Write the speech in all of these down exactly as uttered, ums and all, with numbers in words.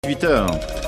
huit heures.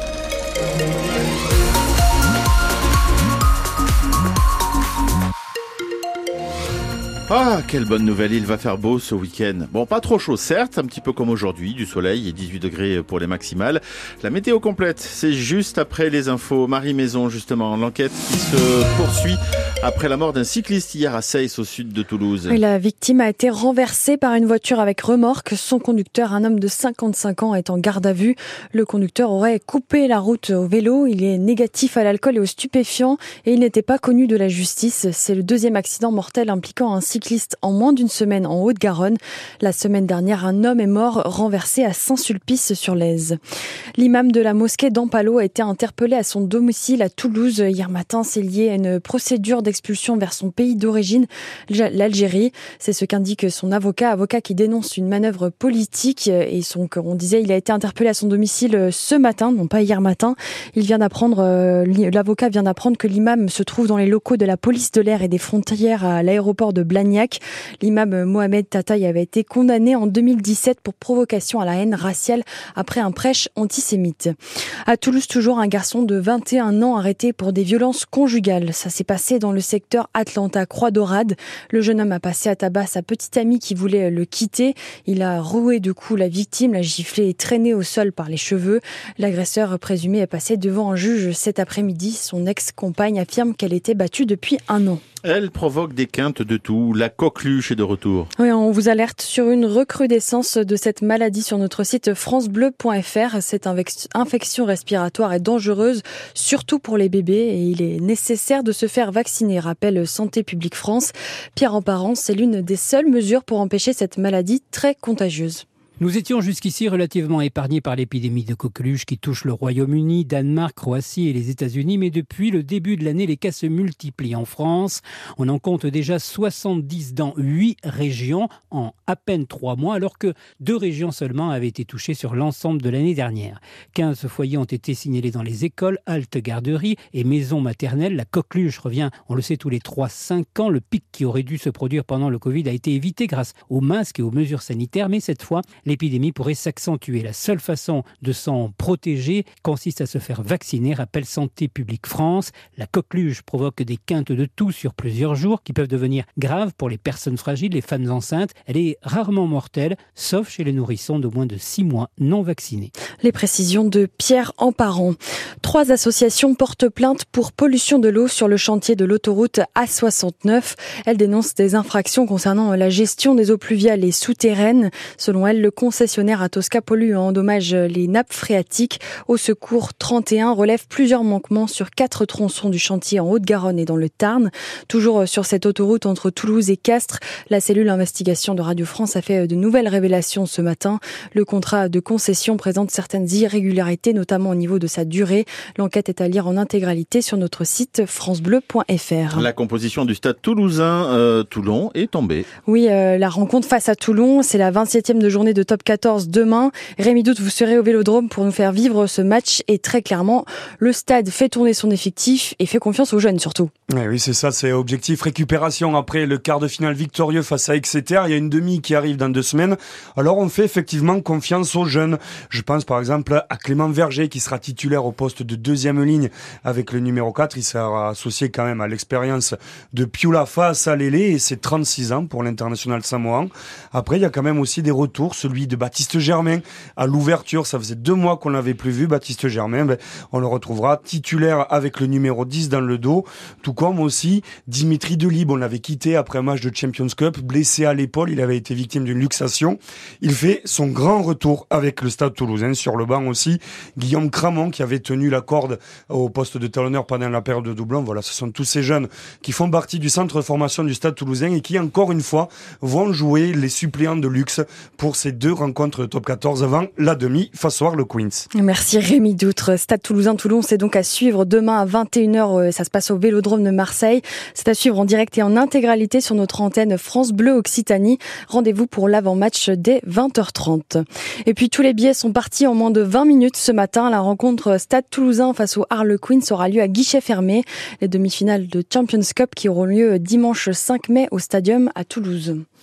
Ah, quelle bonne nouvelle, il va faire beau ce week-end. Bon, pas trop chaud certes, un petit peu comme aujourd'hui, du soleil et dix-huit degrés pour les maximales. La météo complète, c'est juste après les infos. Marie Maison, justement, l'enquête qui se poursuit après la mort d'un cycliste hier à Seyss, au sud de Toulouse. Et la victime a été renversée par une voiture avec remorque. Son conducteur, un homme de cinquante-cinq ans, est en garde à vue. Le conducteur aurait coupé la route au vélo. Il est négatif à l'alcool et aux stupéfiants et il n'était pas connu de la justice. C'est le deuxième accident mortel impliquant un cycliste en moins d'une semaine en Haute-Garonne. La semaine dernière, un homme est mort renversé à Saint-Sulpice-sur-Lèze. L'imam de la mosquée d'Ampalo a été interpellé à son domicile à Toulouse hier matin. C'est lié à une procédure d'expulsion vers son pays d'origine, l'Algérie. C'est ce qu'indique son avocat, avocat qui dénonce une manœuvre politique. Et son, on disait, il a été interpellé à son domicile ce matin, non pas hier matin. Il vient d'apprendre, l'avocat vient d'apprendre que l'imam se trouve dans les locaux de la police de l'air et des frontières à l'aéroport de Blagnac. L'imam Mohamed Tataï avait été condamné en deux mille dix-sept pour provocation à la haine raciale après un prêche antisémite. À Toulouse, toujours, un garçon de vingt et un ans arrêté pour des violences conjugales. Ça s'est passé dans le secteur Atlanta-Croix-Dorade. Le jeune homme a passé à tabac sa petite amie qui voulait le quitter. Il a roué de coups la victime, l'a giflé et traîné au sol par les cheveux. L'agresseur présumé est passé devant un juge cet après-midi. Son ex-compagne affirme qu'elle était battue depuis un an. Elle provoque des quintes de tout. La coqueluche est de retour. Oui, on vous alerte sur une recrudescence de cette maladie sur notre site francebleu point fr. Cette infection respiratoire est dangereuse, surtout pour les bébés, et il est nécessaire de se faire vacciner, rappelle Santé publique France. Pierre Emparent, c'est l'une des seules mesures pour empêcher cette maladie très contagieuse. Nous étions jusqu'ici relativement épargnés par l'épidémie de coqueluche qui touche le Royaume-Uni, Danemark, Croatie et les États-Unis. Mais depuis le début de l'année, les cas se multiplient en France. On en compte déjà soixante-dix dans huit régions en à peine trois mois, alors que deux régions seulement avaient été touchées sur l'ensemble de l'année dernière. quinze foyers ont été signalés dans les écoles, haltes garderies et maisons maternelles. La coqueluche revient, on le sait, tous les trois à cinq ans. Le pic qui aurait dû se produire pendant le Covid a été évité grâce aux masques et aux mesures sanitaires. Mais cette fois, l'épidémie pourrait s'accentuer. La seule façon de s'en protéger consiste à se faire vacciner, rappelle Santé publique France. La coqueluche provoque des quintes de toux sur plusieurs jours qui peuvent devenir graves pour les personnes fragiles, les femmes enceintes. Elle est rarement mortelle, sauf chez les nourrissons de moins de six mois non vaccinés. Les précisions de Pierre Emparent. Trois associations portent plainte pour pollution de l'eau sur le chantier de l'autoroute A soixante-neuf. Elles dénoncent des infractions concernant la gestion des eaux pluviales et souterraines. Selon elles, le concessionnaire Atosca pollue et endommage les nappes phréatiques. Au secours trente et un relève plusieurs manquements sur quatre tronçons du chantier en Haute-Garonne et dans le Tarn. Toujours sur cette autoroute entre Toulouse et Castres, la cellule investigation de Radio France a fait de nouvelles révélations ce matin. Le contrat de concession présente certaines irrégularités, notamment au niveau de sa durée. L'enquête est à lire en intégralité sur notre site francebleu point fr. La composition du stade toulousain, euh, Toulon, est tombée. Oui, euh, la rencontre face à Toulon, c'est la vingt-septième de journée de top quatorze demain. Rémi Doute, vous serez au Vélodrome pour nous faire vivre ce match et très clairement, le stade fait tourner son effectif et fait confiance aux jeunes surtout. Ouais, oui, c'est ça, c'est objectif récupération après le quart de finale victorieux face à Exeter. Il y a une demi qui arrive dans deux semaines. Alors on fait effectivement confiance aux jeunes. Je pense par exemple à Clément Verger qui sera titulaire au poste de deuxième ligne avec le numéro quatre. Il sera associé quand même à l'expérience de Pioula face à Lélé et c'est trente-six ans pour l'international samoan. Après, il y a quand même aussi des retours, celui de Baptiste Germain à l'ouverture. Ça faisait deux mois qu'on l'avait plus vu, Baptiste Germain. Ben, on le retrouvera titulaire avec le numéro dix dans le dos. Tout comme aussi Dimitri Delibes. On l'avait quitté après un match de Champions Cup, blessé à l'épaule. Il avait été victime d'une luxation. Il fait son grand retour avec le Stade Toulousain. Sur le banc aussi, Guillaume Cramon qui avait tenu la corde au poste de talonneur pendant la période de doublon. Voilà, ce sont tous ces jeunes qui font partie du centre de formation du Stade Toulousain et qui, encore une fois, vont jouer les suppléants de luxe pour ces deux rencontres de top quatorze avant la demi face au Harlequins. Merci Rémi Doutre. Stade Toulousain-Toulon, c'est donc à suivre demain à vingt et une heures. Ça se passe au Vélodrome de Marseille. C'est à suivre en direct et en intégralité sur notre antenne France Bleu Occitanie. Rendez-vous pour l'avant-match dès vingt heures trente. Et puis tous les billets sont partis en moins de vingt minutes ce matin. La rencontre Stade Toulousain face au Harlequins aura lieu à guichet fermé. Les demi-finales de Champions Cup qui auront lieu dimanche cinq mai au Stadium à Toulouse.